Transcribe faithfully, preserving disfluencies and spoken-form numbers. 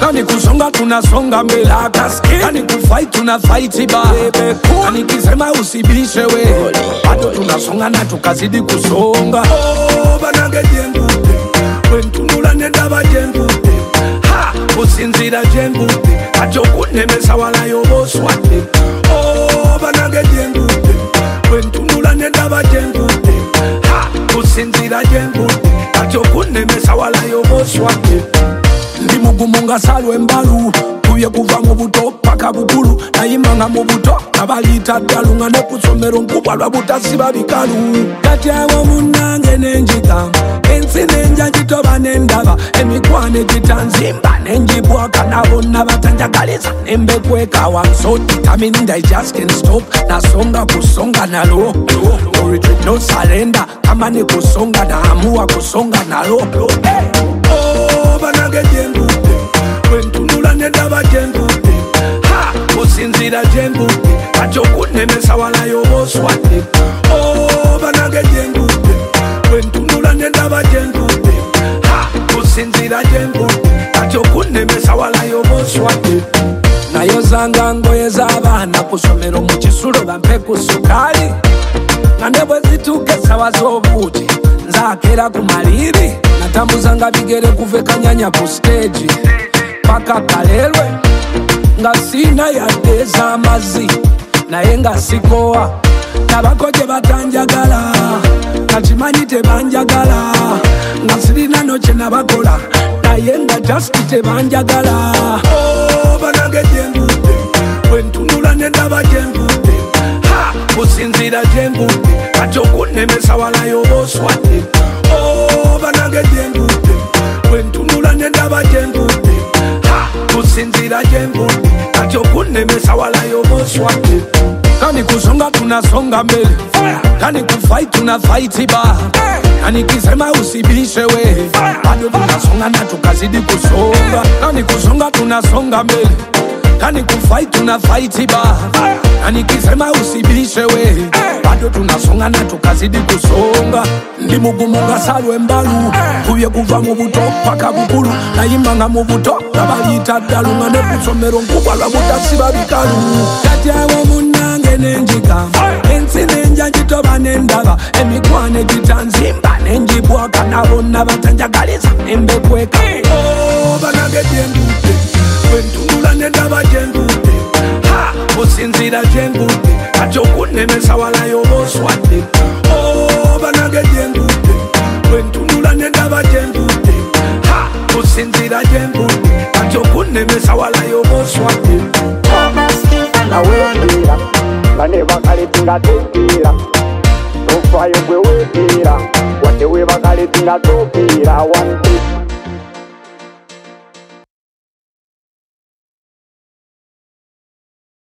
Kani kusonga tunasonga mbele, kani kufight tuna fight ba. Kani kisema usibishe we, bado tunasonga na tukazidi kusonga. Oh banage jembute, wentunula nenda bajembute. Ha usinzira jembute, ajokunemesa wala yoboswate. Oh banage jembute, wentunula nenda bajembute. Ha usinzira jembute, ajokunemesa wala yoboswate. Ndi mugumunga salwe mbalu, kuye kuva mu buto paka bukulu. Nayimanga mu buto nabalita ddalu, nga ne kusomero nkubwa lwa butasiba bikalu. Kati awo munnange nenjika, ensi nenja gitoba nendaba. Emikwano egitanzimba nenjibwaka, nabo nabatanjagaliza nembekwekawa. So determined I just can't stop, nasonga kusonga nalo. No retreat, no surrender, kama ni kusonga naamua kusonga nalo. Hey. Oh banage jembute, wentunula nenda bajembute. Ha usinzira jembute, ajokunemesa wala yoboswate. Oh banage jembute, wentunula nenda bajembute. Ha usinzira jembute, ajokunemesa wala yoboswate. Nayo zanga ngoye z'abaana kusomero mu kisulo bampe ku sukali. Nga ne bwe zituuka essawa z'obuugi nzaakera ku maliri. Natambuzanga bigere kuve Kanyanya ku stage paka Kalelwe, nga sina yadde ez'amazzi naye nga sikowa. Nabako gye batanjagala kakimanyi tebanjagala, nga sirina no kye nabakola naye nga just tebanjagala. Oh banage jembute, wentunula nendaba jembute. Ha usinzira jembute, ajokunemesa wala yoboswate. Oh banage jembute, wentunula nendaba jembute. Ha usinzira jembute, ajokunemesa wala yoboswate. Kani kusonga tunasonga mbele, kani kufight tuna fight ba. Kani kisema usibishe we, bado tunasonga na tukazidi kusonga. Kani kusonga tunasonga mbele, kani kufight tuna fight ba. Kani kisema usibishe we, bado tunasonga na tukazidi kusonga. Ndi mugumunga salwe mbalu, kuye kuva mu buto paka bukulu. Nayimanga mu buto nabalita ddalu, nga ne kusomero nkubwa lwa butasiba bikalu. Kati awo munnange nenjika, ensi nenja gitoba nendaba. Emikwano egitanzimba nenjibwaka, nabo nabatanjagaliza nembekweka. Oh banage jembute, wentunula nendaba jembute. Ha usinzira jembute, ajokunemesa wala yoboswate. Oh banage jembute, wentunula nendaba jembute. Ha usinzira jembute, ajokunemesa wala yoboswate. Nawendira bane bakaletinga tupira, tofayo gwe wetira, wate we bakaletinga tupira. One two